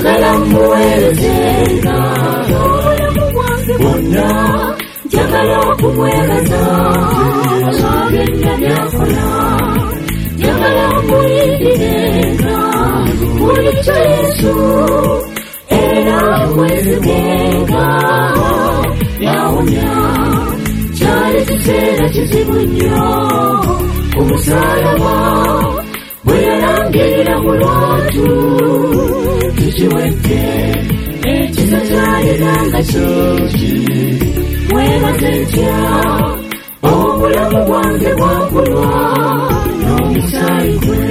njagala muweerezenga obulamu bwange bwonna njagala okumwebaza olw'ebyo byakola njagala mulindirenga buli kyo Yesu era mwezigenga yawonya kyali kiseera kizibu nnyo ku musalaba bwe yalangirira mu lwatu kikiwedde ekisa kyalina nga kingi mwebaze ntya obulamu bwange bwagulwa n'omusaayi gwe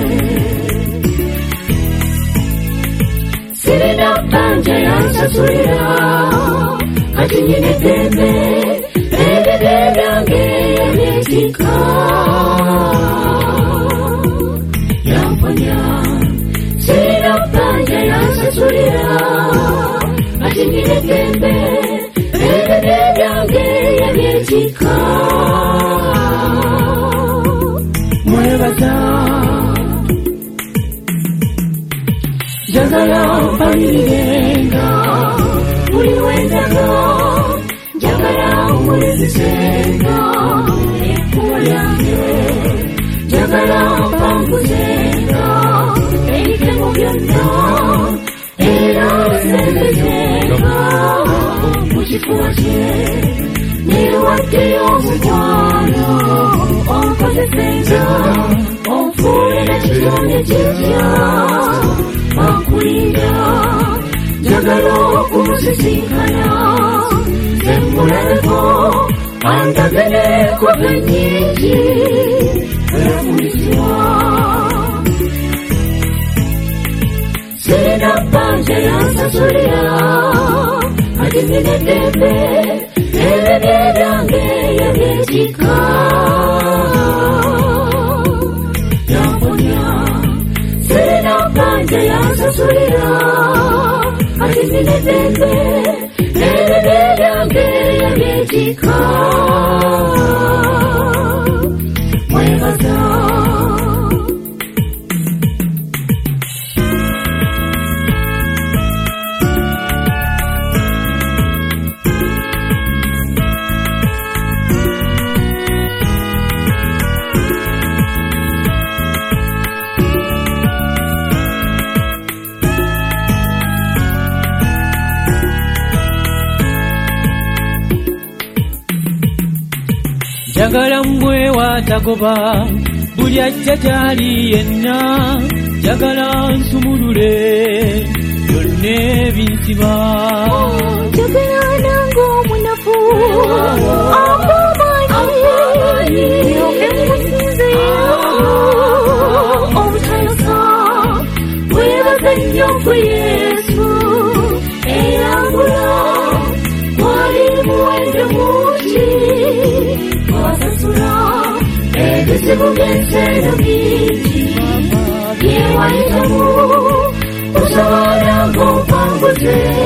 sirina bbanja yansasulira kati nyina eddembe ebire byange byekika yamponya sirina bbanja yansasulira kati nyina eddembe ebire byange byekika mwebaza njagala mpalirirenga buli wendaga njagala omulizizenga ekkubo lyange njagala mpanguzenga ebikemo byonna era osembezenga mu kifuba kye newaddeyo omukwano onkozesenga onfuulira kitonde kitya akulinda njagala okumusisinkana zemulabeko andageneko bennyingi eyafumisibwa sirina bbanja yansasulira ati nina eddembe ebibye byange yabyekika yamponya sirina bbanja yansasulira ati nina eddembe ebibye byange yabyekika mwebaza njagala mbwe watagoba buli ajja gyali yenna njagala nsumulule byonna ebinsiba njagala nange omunafu amaanyi yoke musinzeyo obutalosa weebaza nnyo ku Yesu eyambula gwali muwendo mungi wasasula ebizibu by'ensero bingi byewayitamu osobola ng'ompanguze